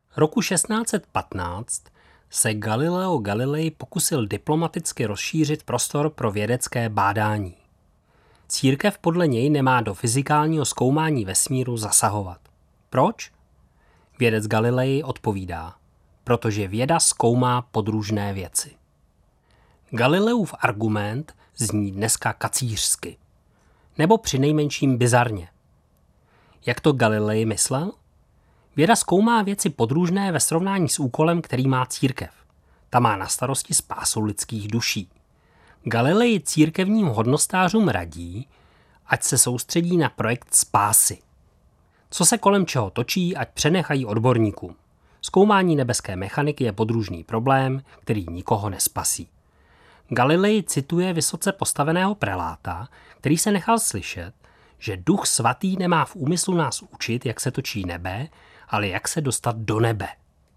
Roku 1615 se Galileo Galilei pokusil diplomaticky rozšířit prostor pro vědecké bádání. Církev podle něj nemá do fyzikálního zkoumání vesmíru zasahovat. Proč? Vědec Galilei odpovídá, protože věda zkoumá podružné věci. Galileův argument zní dneska kacířsky, nebo přinejmenším bizarně. Jak to Galilei myslel? Věda zkoumá věci podružné ve srovnání s úkolem, který má církev. Ta má na starosti spásu lidských duší. Galilei církevním hodnostářům radí, ať se soustředí na projekt spásy. Co se kolem čeho točí, ať přenechají odborníkům. Zkoumání nebeské mechaniky je podružný problém, který nikoho nespasí. Galilei cituje vysoce postaveného preláta, který se nechal slyšet, že Duch Svatý nemá v úmyslu nás učit, jak se točí nebe, ale jak se dostat do nebe.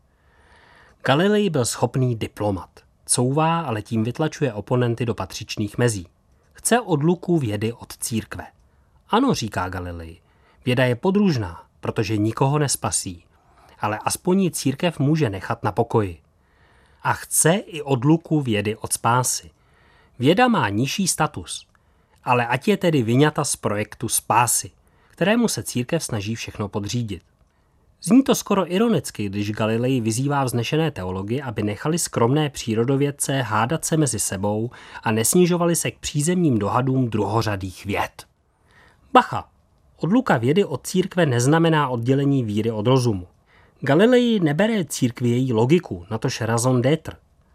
Galilei byl schopný diplomat. Couvá, ale tím vytlačuje oponenty do patřičných mezí. Chce odluku vědy od církve. Ano, říká Galilei, věda je podružná, protože nikoho nespasí, ale aspoň ji církev může nechat na pokoji. A chce i odluku vědy od spásy. Věda má nižší status, ale ať je tedy vyňata z projektu spásy, kterému se církev snaží všechno podřídit. Zní to skoro ironicky, když Galilei vyzývá vznešené teology, aby nechali skromné přírodovědce hádat se mezi sebou a nesnižovali se k přízemním dohadům druhořadých věd. Bacha! Odluka vědy od církve neznamená oddělení víry od rozumu. Galilei nebere církvi její logiku, natož raison d'être.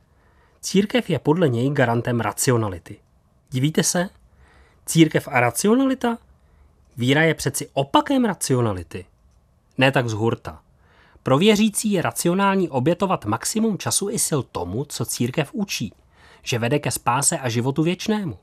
Církev je podle něj garantem racionality. Divíte se? Církev a racionalita? Víra je přeci opakem racionality. Ne tak z hurta. Pro věřící je racionální obětovat maximum času i sil tomu, co církev učí, že vede ke spáse a životu věčnému.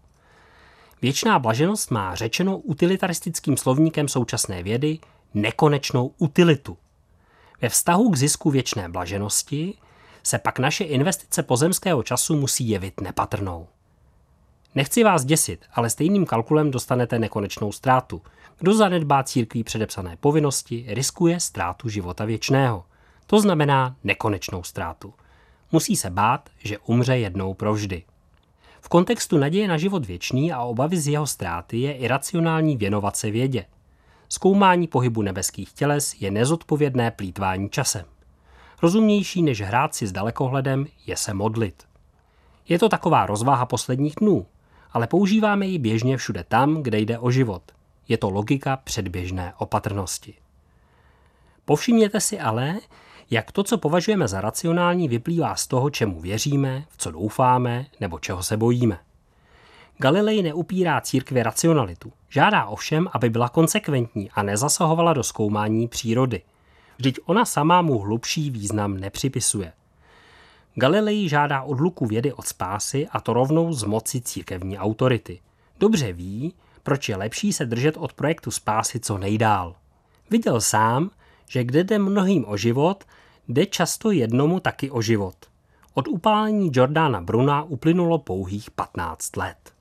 Věčná blaženost má řečeno utilitaristickým slovníkem současné vědy nekonečnou utilitu. Ve vztahu k zisku věčné blaženosti se pak naše investice pozemského času musí jevit nepatrnou. Nechci vás děsit, ale stejným kalkulem dostanete nekonečnou ztrátu. Kdo zanedbá církví předepsané povinnosti, riskuje ztrátu života věčného. To znamená nekonečnou ztrátu. Musí se bát, že umře jednou provždy. V kontextu naděje na život věčný a obavy z jeho ztráty je iracionální věnovat se vědě. Zkoumání pohybu nebeských těles je nezodpovědné plýtvání časem. Rozumnější než hrát si s dalekohledem je se modlit. Je to taková rozvaha posledních dnů, ale používáme ji běžně všude tam, kde jde o život. Je to logika předběžné opatrnosti. Povšimněte si ale, jak to, co považujeme za racionální, vyplývá z toho, čemu věříme, v co doufáme nebo čeho se bojíme. Galilei neupírá církvi racionalitu. Žádá ovšem, aby byla konsekventní a nezasahovala do zkoumání přírody. Vždyť ona sama mu hlubší význam nepřipisuje. Galilei žádá odluku vědy od spásy a to rovnou z moci církevní autority. Dobře ví, proč je lepší se držet od projektu spásy co nejdál. Viděl sám, že kde jde mnohým o život, jde často jednomu taky o život. Od upálení Jordana Bruna uplynulo pouhých 15 let.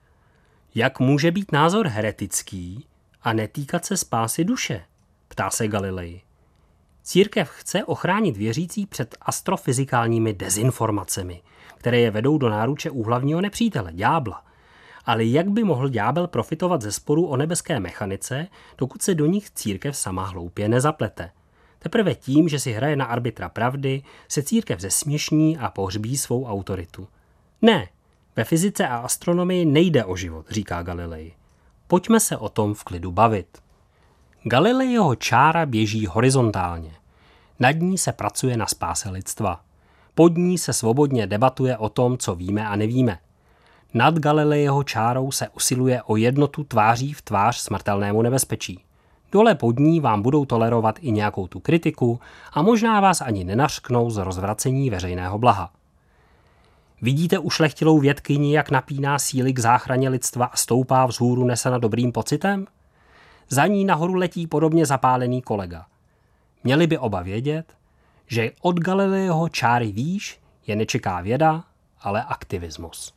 Jak může být názor heretický a netýkat se spásy duše? Ptá se Galilei. Církev chce ochránit věřící před astrofyzikálními dezinformacemi, které je vedou do náruče úhlavního nepřítele, ďábla. Ale jak by mohl ďábel profitovat ze sporů o nebeské mechanice, dokud se do nich církev sama hloupě nezaplete? Teprve tím, že si hraje na arbitra pravdy, se církev zesměšní a pohřbí svou autoritu. Ne, ve fyzice a astronomii nejde o život, říká Galilei. Pojďme se o tom v klidu bavit. Galileiho čára běží horizontálně. Nad ní se pracuje na spáse lidstva. Pod ní se svobodně debatuje o tom, co víme a nevíme. Nad Galileiho čárou se usiluje o jednotu tváří v tvář smrtelnému nebezpečí. Dole pod ní vám budou tolerovat i nějakou tu kritiku a možná vás ani nenařknou z rozvracení veřejného blaha. Vidíte ušlechtilou vědkyni, jak napíná síly k záchraně lidstva a stoupá vzhůru nesena dobrým pocitem? Za ní nahoru letí podobně zapálený kolega. Měli by oba vědět, že od Galileiho čáry výš je nečeká věda, ale aktivismus.